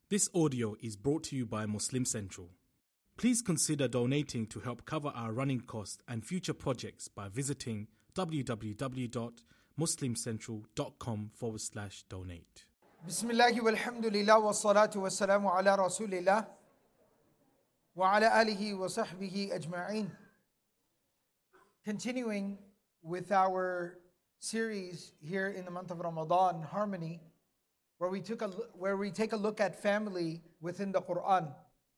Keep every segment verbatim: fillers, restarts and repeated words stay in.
This audio is brought to you by Muslim Central. Please consider donating to help cover our running costs and future projects by visiting www.muslimcentral.com forward slash donate. Bismillahi walhamdulillah wa salatu wa salamu ala rasulillah wa ala alihi wa sahbihi ajma'in. Continuing with our series here in the month of Ramadan, Harmony, where we took a where we take a look at family within the Quran.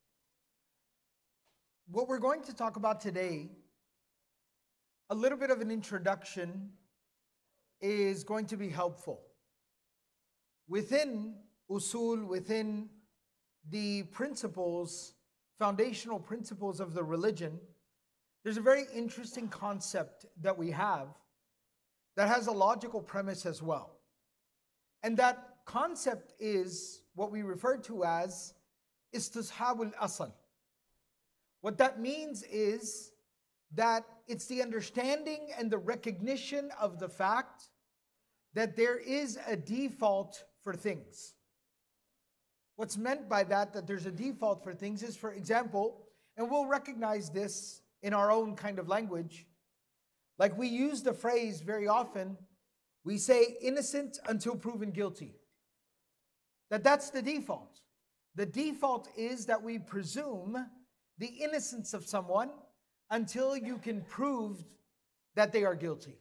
What we're going to talk about today, a little bit of an introduction, is going to be helpful. Within usul, within the principles, foundational principles of the religion, there's a very interesting concept that we have that has a logical premise as well. And that concept is what we refer to as istishabul asal. What that means is that it's the understanding and the recognition of the fact that there is a default for things. What's meant by that, that there's a default for things, is, for example, and we'll recognize this in our own kind of language, like we use the phrase very often, we say innocent until proven guilty. That that's the default. The default is that we presume the innocence of someone until you can prove that they are guilty.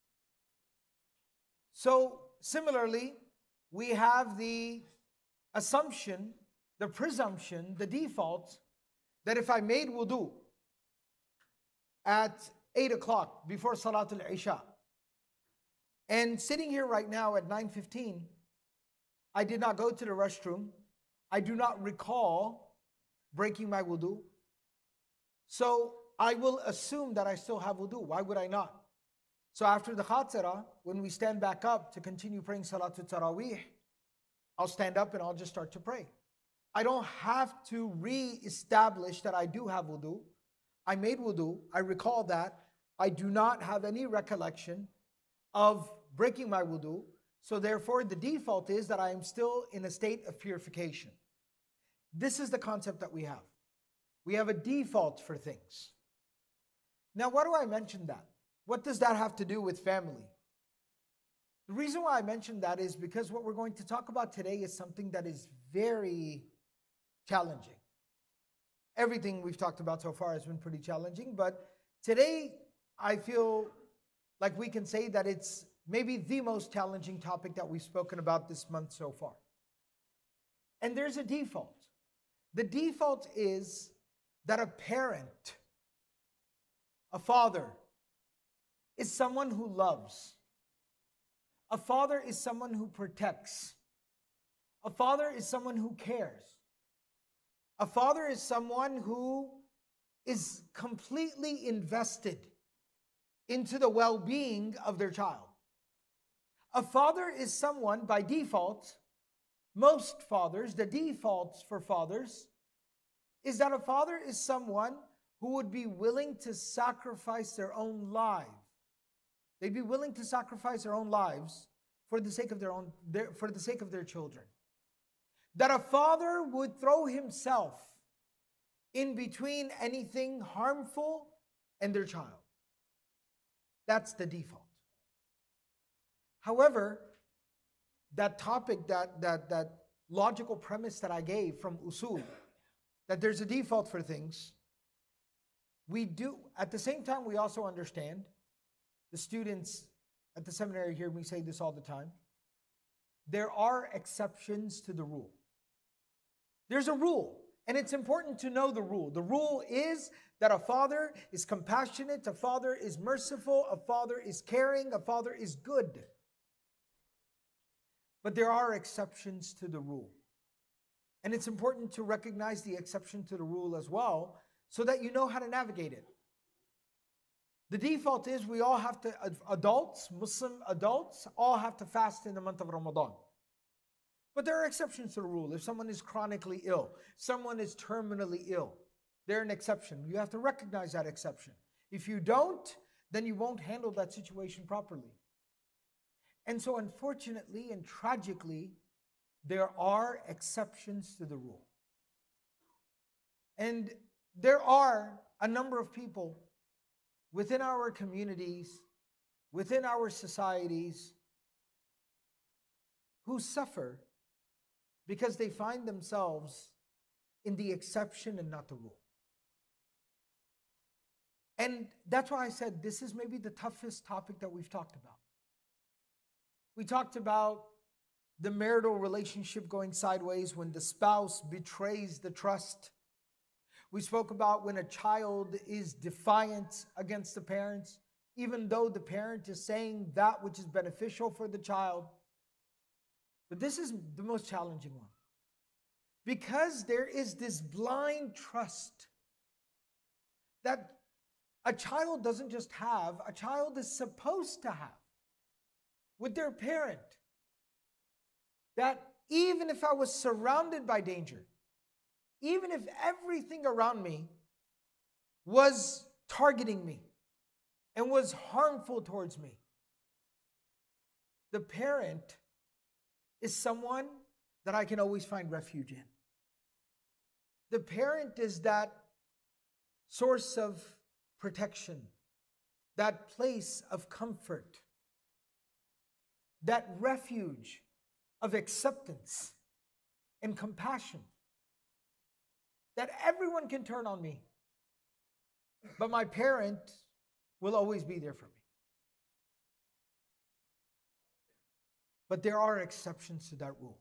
So similarly, we have the assumption, the presumption, the default, that if I made wudu at eight o'clock before Salatul Isha, and sitting here right now at nine fifteen, I did not go to the restroom, I do not recall breaking my wudu, so I will assume that I still have wudu. Why would I not? So after the khatira, when we stand back up to continue praying Salatul Taraweeh, I'll stand up and I'll just start to pray. I don't have to re-establish that I do have wudu. I made wudu, I recall that. I do not have any recollection of breaking my wudu. So therefore, the default is that I am still in a state of purification. This is the concept that we have. We have a default for things. Now, why do I mention that? What does that have to do with family? The reason why I mention that is because what we're going to talk about today is something that is very challenging. Everything we've talked about so far has been pretty challenging, but today I feel like we can say that it's maybe the most challenging topic that we've spoken about this month so far. And there's a default. The default is that a parent, a father, is someone who loves. A father is someone who protects. A father is someone who cares. A father is someone who is completely invested into the well-being of their child. A father is someone, by default, most fathers, the defaults for fathers, is that a father is someone who would be willing to sacrifice their own life. They'd be willing to sacrifice their own lives for the sake of their own, their, for the sake of their children. That a father would throw himself in between anything harmful and their child. That's the default. However, that topic, that, that, that logical premise that I gave from usul, that there's a default for things, we do, at the same time, we also understand, the students at the seminary here, we say this all the time, there are exceptions to the rule. There's a rule, and it's important to know the rule. The rule is that a father is compassionate, a father is merciful, a father is caring, a father is good. But there are exceptions to the rule. And it's important to recognize the exception to the rule as well, so that you know how to navigate it. The default is we all have to, adults, Muslim adults, all have to fast in the month of Ramadan. But there are exceptions to the rule. If someone is chronically ill, someone is terminally ill, they're an exception. You have to recognize that exception. If you don't, then you won't handle that situation properly. And so unfortunately and tragically, there are exceptions to the rule. And there are a number of people within our communities, within our societies, who suffer because they find themselves in the exception and not the rule. And that's why I said this is maybe the toughest topic that we've talked about. We talked about the marital relationship going sideways when the spouse betrays the trust. We spoke about when a child is defiant against the parents, even though the parent is saying that which is beneficial for the child. But this is the most challenging one. Because there is this blind trust that a child doesn't just have, a child is supposed to have with their parent. That even if I was surrounded by danger, even if everything around me was targeting me and was harmful towards me, the parent is someone that I can always find refuge in. The parent is that source of protection, that place of comfort, that refuge of acceptance and compassion. That everyone can turn on me, but my parent will always be there for me. But there are exceptions to that rule.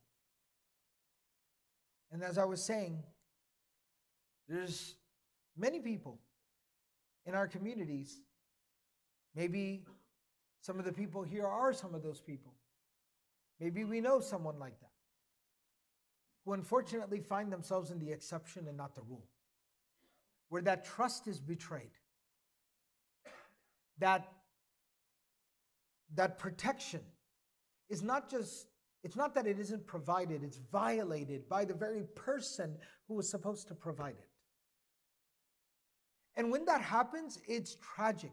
And as I was saying, there's many people in our communities, maybe some of the people here are some of those people. Maybe we know someone like that, who unfortunately find themselves in the exception and not the rule, where that trust is betrayed, that, that protection is not just, it's not that it isn't provided, it's violated by the very person who was supposed to provide it. And when that happens, it's tragic.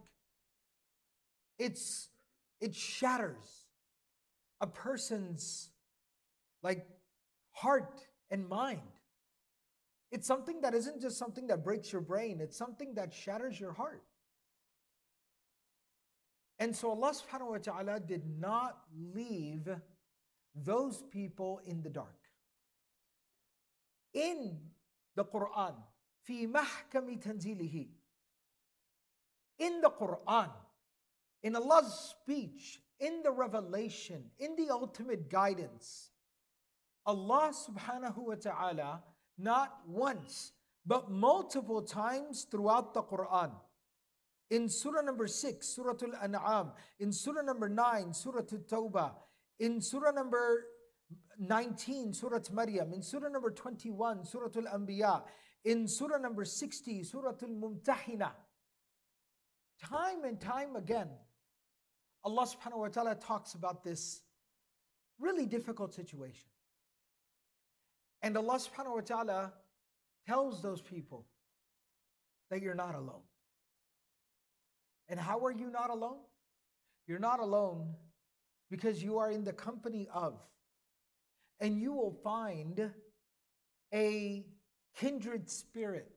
It's, it shatters a person's like heart and mind. It's something that isn't just something that breaks your brain, it's something that shatters your heart. And so Allah subhanahu wa ta'ala did not leave those people in the dark. In the Quran, في محكم تنزيله, in the Quran, in Allah's speech, in the revelation, in the ultimate guidance, Allah subhanahu wa ta'ala, not once, but multiple times throughout the Quran, in Surah number six, Surah Al-An'am, in Surah number nine, Surah At-Tawbah, in Surah number nineteen, Surah Maryam, in Surah number twenty-one, Surah Al-Anbiya, in Surah number sixty, Surah Al-Mumtahina, time and time again, Allah subhanahu wa ta'ala talks about this really difficult situation. And Allah subhanahu wa ta'ala tells those people that you're not alone. And how are you not alone? You're not alone because you are in the company of, and you will find a kindred spirit,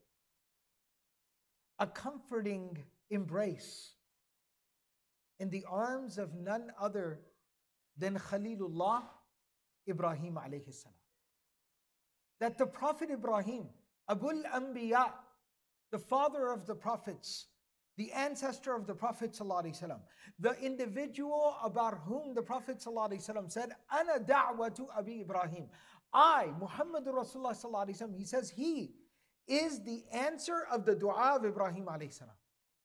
a comforting embrace in the arms of none other than Khalilullah Ibrahim alayhi salam. That the Prophet Ibrahim, Abul Anbiya, the father of the prophets, the ancestor of the Prophet ﷺ, the individual about whom the Prophet ﷺ said, Ana da'watu Abi Ibrahim. I, Muhammad Rasulullah ﷺ, he says he is the answer of the dua of Ibrahim alayhi salam.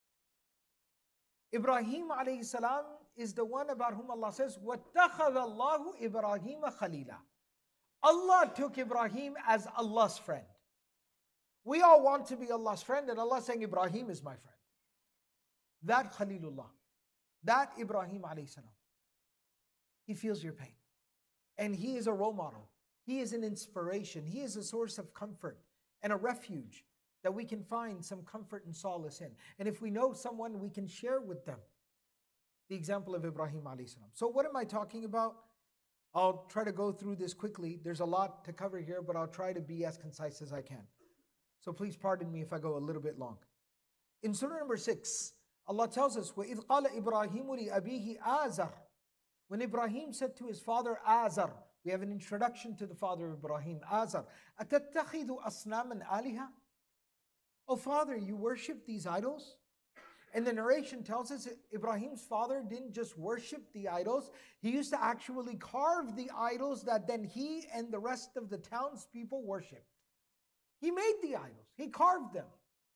Ibrahim alayhi salam is the one about whom Allah says, وَاتَّخَذَ اللَّهُ إِبْرَاهِيمَ خَلِيلًا. Allah took Ibrahim as Allah's friend. We all want to be Allah's friend, and Allah saying Ibrahim is my friend. That Khalilullah, that Ibrahim alayhi salam, he feels your pain. And he is a role model. He is an inspiration. He is a source of comfort and a refuge that we can find some comfort and solace in. And if we know someone, we can share with them the example of Ibrahim alayhi salam. So what am I talking about? I'll try to go through this quickly. There's a lot to cover here, but I'll try to be as concise as I can. So please pardon me if I go a little bit long. In Surah number six, Allah tells us, وَإِذْ قَالَ إِبْرَاهِيمُ لِأَبِيهِ آزَرَ. When Ibrahim said to his father Azar, we have an introduction to the father of Ibrahim, Azar, أَتَتَّخِذُ أَصْنَامًا آلِهَةً. Oh father, you worship these idols? And the narration tells us that Ibrahim's father didn't just worship the idols, he used to actually carve the idols that then he and the rest of the townspeople worshipped. He made the idols, he carved them.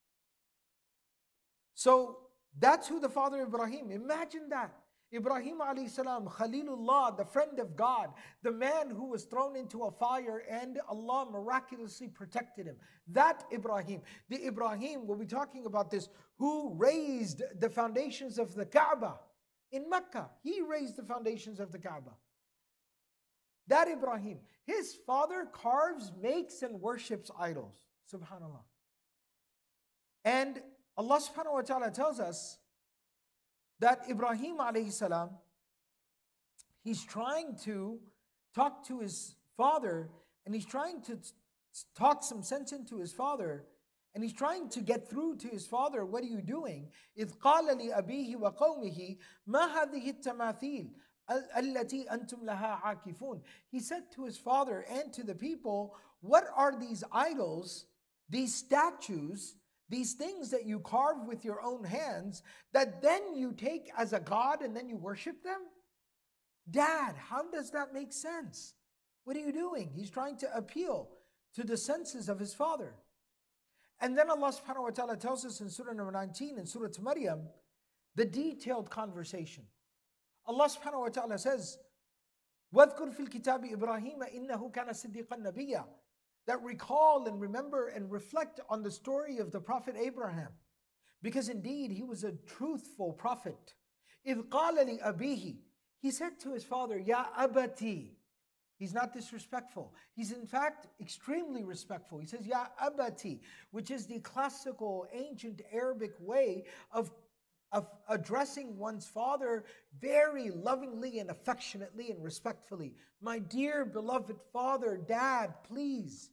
So that's who the father of Ibrahim. Imagine that. Ibrahim alayhi salam, Khalilullah, the friend of God, the man who was thrown into a fire and Allah miraculously protected him. That Ibrahim, the Ibrahim, we'll be talking about this, who raised the foundations of the Kaaba in Mecca. He raised the foundations of the Kaaba. That Ibrahim, his father carves, makes and worships idols. Subhanallah. And Allah subhanahu wa ta'ala tells us that Ibrahim alayhi salam, he's trying to talk to his father, and he's trying to talk some sense into his father, and he's trying to get through to his father, what are you doing? إِذْ قَالَ لِأَبِيهِ وَقَوْمِهِ مَا هَذِهِ التَّمَاثِيلِ الَّتِي أَنْتُمْ لَهَا عَاكِفُونَ. He said to his father and to the people, what are these idols, these statues, these things that you carve with your own hands, that then you take as a god and then you worship them? Dad, how does that make sense? What are you doing? He's trying to appeal to the senses of his father. And then Allah subhanahu wa ta'ala tells us in Surah number nineteen, in Surah Maryam, the detailed conversation. Allah subhanahu wa ta'ala says, وَاذْكُرْ فِي الْكِتَابِ إِبْرَاهِيمَ إِنَّهُ كَانَ صِدِّيقًا نَبِيًّا. That recall and remember and reflect on the story of the Prophet Abraham. Because indeed, he was a truthful prophet. إِذْ قَالَ لِأَبِيهِ. He said to his father, Ya abati. He's not disrespectful. He's in fact extremely respectful. He says, Ya abati, which is the classical ancient Arabic way of, of addressing one's father very lovingly and affectionately and respectfully. My dear beloved father, dad, please.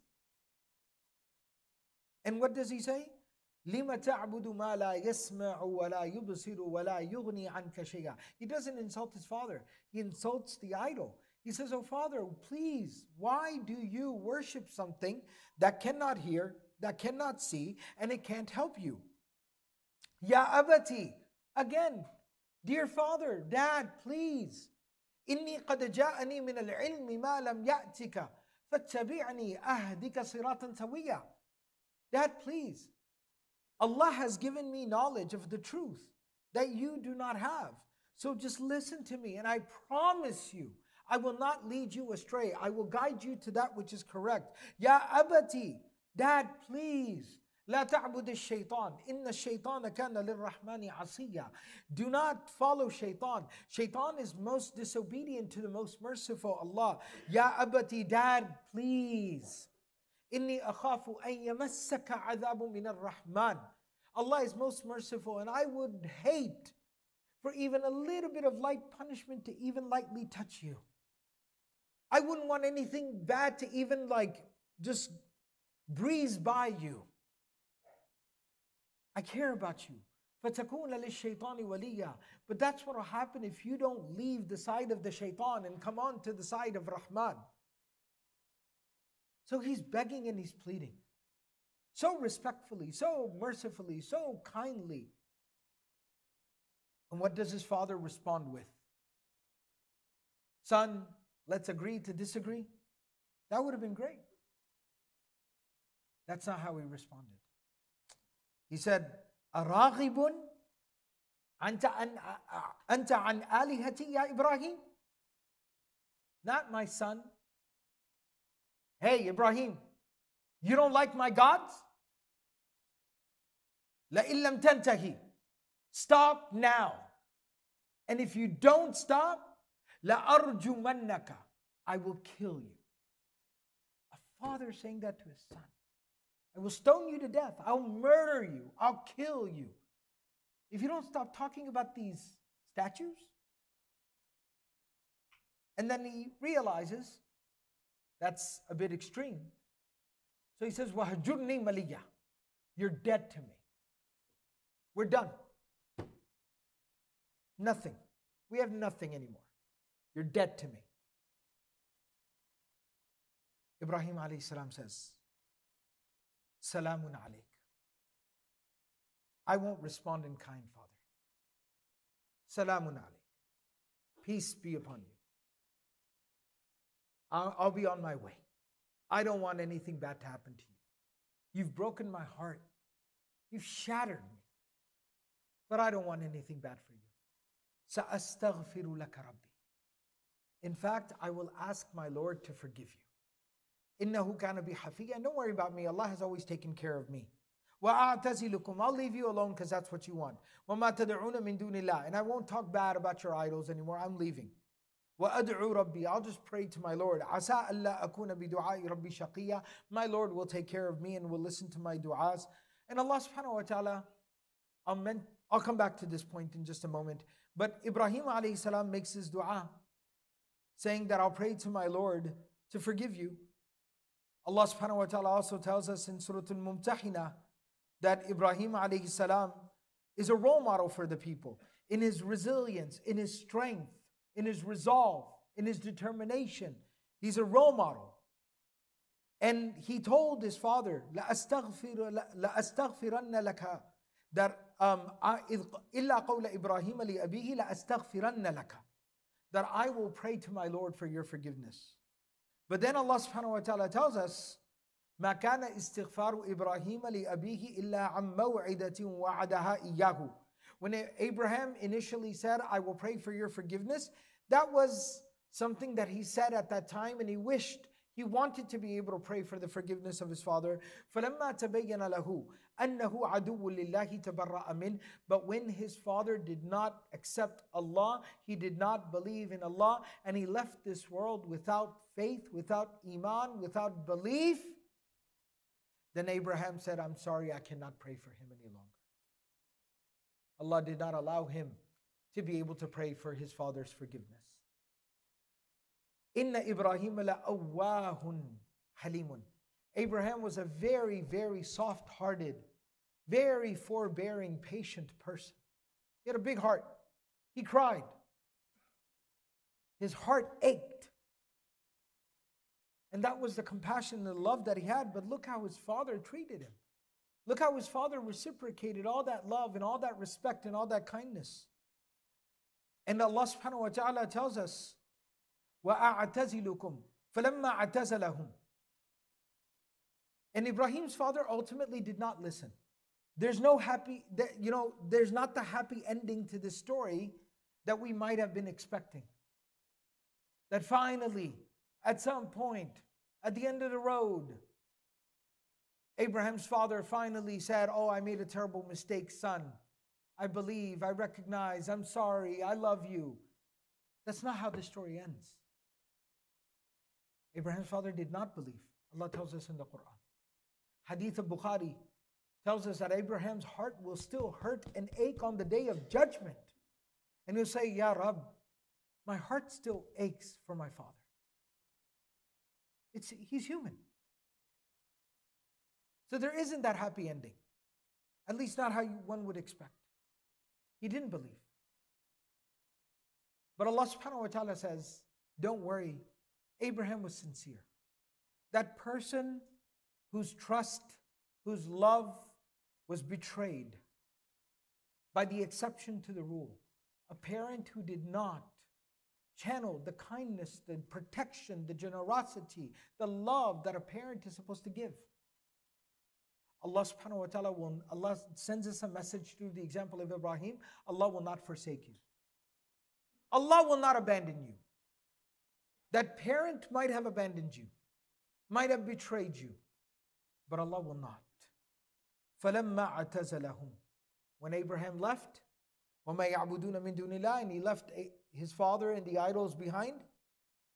And what does he say? لِمَ تَعْبُدُ مَا لَا يَسْمَعُ وَلَا يُبْصِرُ وَلَا يُغْنِي عَنْكَ شَيْئًا. He doesn't insult his father. He insults the idol. He says, oh father, please, why do you worship something that cannot hear, that cannot see, and it can't help you? Ya abati. Again, dear father, dad, please. إِنِّي قَدْ جَاءَنِي مِنَ الْعِلْمِ مَا لَمْ يَأْتِكَ فَاتَّبِعْنِي أَهْدِكَ صِرَاطًا سَوِيًّا. Dad, please. Allah has given me knowledge of the truth that you do not have. So just listen to me, and I promise you, I will not lead you astray. I will guide you to that which is correct. Ya abati, dad, please. لا تعبد الشيطان إن الشيطان كان للرحمن عصيا. Do not follow shaitan. Shaitan is most disobedient to the most merciful Allah. Ya abati, dad, please. إني أخاف أن يمسك عذاب من الرحمن. Allah is most merciful, and I would hate for even a little bit of light punishment to even lightly touch you. I wouldn't want anything bad to even like just breeze by you. I care about you. فَتَكُونَ لِلشَّيْطَانِ وَلِيًّا. But that's what will happen if you don't leave the side of the shaitan and come on to the side of Rahman. So he's begging and he's pleading. So respectfully, so mercifully, so kindly. And what does his father respond with? Son, let's agree to disagree. That would have been great. That's not how he responded. He said, أَرَاغِبٌ أَنْتَ عَنْ آلِهَتِي يَا إِبْرَاهِيم. Not my son. Hey, Ibrahim, you don't like my gods? لَإِن لَمْ تَنْتَهِ. Stop now. And if you don't stop, لَأَرْجُمَنَّكَ. I will kill you. A father saying that to his son. I will stone you to death. I'll murder you. I'll kill you. If you don't stop talking about these statues. And then he realizes that's a bit extreme. So he says, وَهَجُرْنِي مَلِيًّا. You're dead to me. We're done. Nothing. We have nothing anymore. You're dead to me. Ibrahim alayhi salam says, Salamun alayk. I won't respond in kind, Father. Salamun alayk. Peace be upon you. I'll, I'll be on my way. I don't want anything bad to happen to you. You've broken my heart. You've shattered me. But I don't want anything bad for you. سَأَسْتَغْفِرُ لَكَ رَبِّي. In fact, I will ask my Lord to forgive you. إِنَّهُ كَانَ بِي حَفِيًّا. Don't worry about me. Allah has always taken care of me. وَأَعْتَزِلُكُمْ. I'll leave you alone because that's what you want. وَمَا تَدْعُونَ مِن دُونِ اللَّهِ. And I won't talk bad about your idols anymore. I'm leaving. وَأَدْعُو رَبِّي. I'll just pray to my Lord. عَسَىٰ أَلَّا أَكُونَ بِدُعَاءِ رَبِّي شَقِيًّا. My Lord will take care of me and will listen to my du'as. And Allah subhanahu wa ta'ala, I'll, men- I'll come back to this point in just a moment. But Ibrahim alayhi salam makes his dua, saying that I'll pray to my Lord to forgive you. Allah subhanahu wa ta'ala also tells us in Surah Al-Mumtahina that Ibrahim alayhi salam is a role model for the people in his resilience, in his strength, in his resolve, in his determination. He's a role model. And he told his father, لَأَسْتَغْفِرَنَّ لَكَ, that um, إِلَّا قَوْلَ إِبْرَاهِيمَ لِأَبِيهِ لَأَسْتَغْفِرَنَّ لَكَ, that I will pray to my Lord for your forgiveness. But then Allah subhanahu wa ta'ala tells us, مَا كَانَ إِسْتِغْفَارُ إِبْرَاهِيمَ لِأَبِيهِ إِلَّا عَمْ مَوْعِدَةٍ وَعَدَهَا إِيَّاهُ. When Abraham initially said, I will pray for your forgiveness, that was something that he said at that time, and he wished, he wanted to be able to pray for the forgiveness of his father. فَلَمَّا تَبَيَّنَ لَهُ أَنَّهُ عَدُوٌّ لِلَّهِ تَبَرَّأَ مِنْهُ. But when his father did not accept Allah, he did not believe in Allah, and he left this world without faith, without iman, without belief, then Abraham said, I'm sorry, I cannot pray for him any longer. Allah did not allow him to be able to pray for his father's forgiveness. Inna Ibrahim la'awwahun halimun. Abraham was a very, very soft-hearted, very forbearing, patient person. He had a big heart. He cried. His heart ached. And that was the compassion and the love that he had. But look how his father treated him. Look how his father reciprocated all that love and all that respect and all that kindness. And Allah subhanahu wa ta'ala tells us, وَأَعْتَزِلُكُمْ فَلَمَّا اعْتَزَلَهُمْ. And Ibrahim's father ultimately did not listen. There's no happy, you know, there's not the happy ending to this story that we might have been expecting. That finally, at some point, at the end of the road, Abraham's father finally said, oh, I made a terrible mistake, son. I believe, I recognize, I'm sorry, I love you. That's not how the story ends. Abraham's father did not believe. Allah tells us in the Quran. Hadith of Bukhari tells us that Abraham's heart will still hurt and ache on the day of judgment. And he'll say, Ya Rabb, my heart still aches for my father. It's, he's human. So there isn't that happy ending. At least not how you, one would expect. He didn't believe. But Allah subhanahu wa ta'ala says, don't worry, Abraham was sincere. That person whose trust, whose love was betrayed by the exception to the rule. A parent who did not channel the kindness, the protection, the generosity, the love that a parent is supposed to give. Allah subhanahu wa ta'ala will, Allah sends us a message through the example of Ibrahim. Allah will not forsake you. Allah will not abandon you. That parent might have abandoned you, might have betrayed you, but Allah will not. فَلَمَّا اعْتَزَلَهُمْ. When Abraham left, وَمَا يَعْبُدُونَ مِن دُونِ اللَّهِ, and he left his father and the idols behind,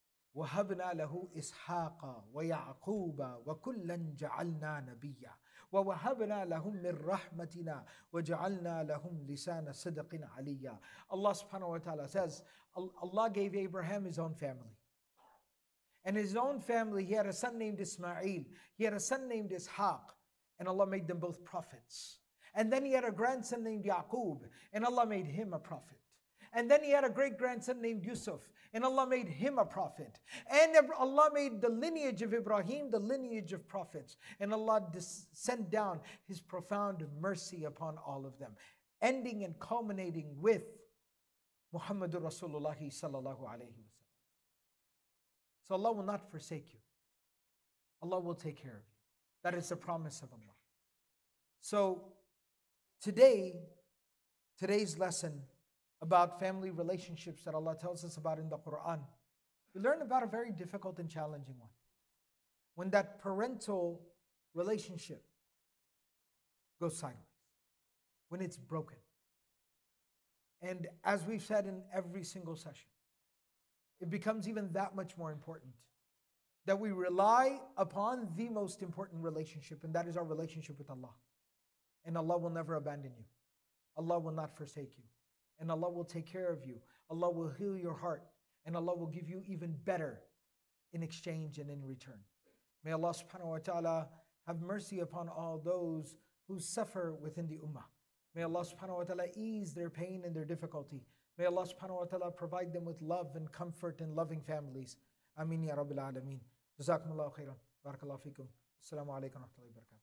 وَهَبْنَا لَهُ إِسْحَاقَ وَيَعْقُوبَ وَكُلًّا جَعَلْنَا نَبِيًّا وَوَهَبْنَا لَهُم مِّن رَحْمَتِنَا وَجَعَلْنَا لَهُم لِسَانَ صِدْقٍ عَلِيًّا. Allah subhanahu wa ta'ala says, Allah gave Abraham his own family. And his own family, he had a son named Ismail. He had a son named Ishaq. And Allah made them both prophets. And then he had a grandson named Yaqub. And Allah made him a prophet. And then he had a great-grandson named Yusuf. And Allah made him a prophet. And Allah made the lineage of Ibrahim the lineage of prophets. And Allah sent down His profound mercy upon all of them. Ending and culminating with Muhammadur Rasulullah sallallahu alayhi wa sallam. So Allah will not forsake you. Allah will take care of you. That is the promise of Allah. So today, today's lesson about family relationships that Allah tells us about in the Quran, we learn about a very difficult and challenging one. When that parental relationship goes sideways, when it's broken. And as we've said in every single session, it becomes even that much more important that we rely upon the most important relationship, and that is our relationship with Allah. And Allah will never abandon you. Allah will not forsake you. And Allah will take care of you. Allah will heal your heart. And Allah will give you even better in exchange and in return. May Allah subhanahu wa ta'ala have mercy upon all those who suffer within the ummah. May Allah subhanahu wa ta'ala ease their pain and their difficulty. May Allah subhanahu wa ta'ala provide them with love and comfort and loving families. Ameen ya Rabbil Alameen. Jazakumullahu khairan. Barakallahu feekum. Assalamu alaikum wa rahmatullahi wa barakatuh.